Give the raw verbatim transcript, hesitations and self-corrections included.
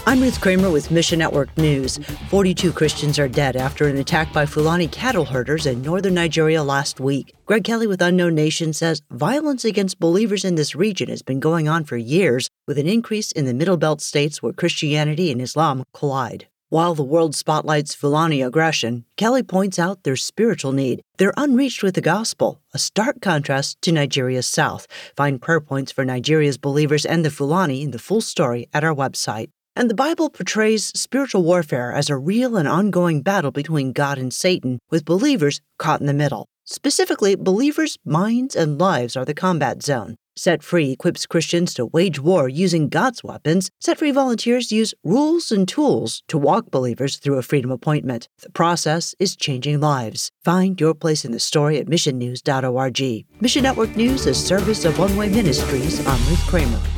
I'm Ruth Kramer with Mission Network News. forty-two Christians are dead after an attack by Fulani cattle herders in northern Nigeria last week. Greg Kelly with Unknown Nation says violence against believers in this region has been going on for years, with an increase in the Middle Belt states where Christianity and Islam collide. While the world spotlights Fulani aggression, Kelly points out their spiritual need. They're unreached with the gospel, a stark contrast to Nigeria's south. Find prayer points for Nigeria's believers and the Fulani in the full story at our website. And the Bible portrays spiritual warfare as a real and ongoing battle between God and Satan, with believers caught in the middle. Specifically, believers' minds and lives are the combat zone. Set Free equips Christians to wage war using God's weapons. Set Free volunteers use rules and tools to walk believers through a freedom appointment. The process is changing lives. Find your place in the story at mission news dot org. Mission Network News is service of One Way Ministries. I'm Ruth Kramer.